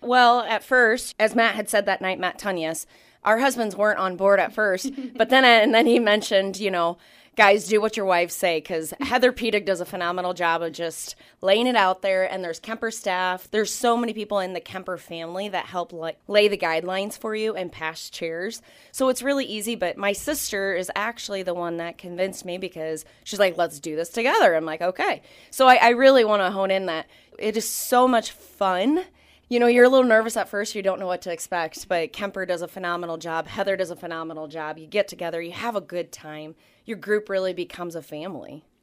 Well, at first, as Matt had said that night, Matt Tunyas, our husbands weren't on board at first, but then he mentioned, guys, do what your wives say, because Heather Pedig does a phenomenal job of just laying it out there, and there's Kemper staff. There's so many people in the Kemper family that help lay the guidelines for you and pass chairs. So it's really easy, but my sister is actually the one that convinced me because she's like, let's do this together. I'm like, okay. So I really want to hone in that it is so much fun. You're a little nervous at first. You don't know what to expect, but Kemper does a phenomenal job. Heather does a phenomenal job. You get together. You have a good time. Your group really becomes a family.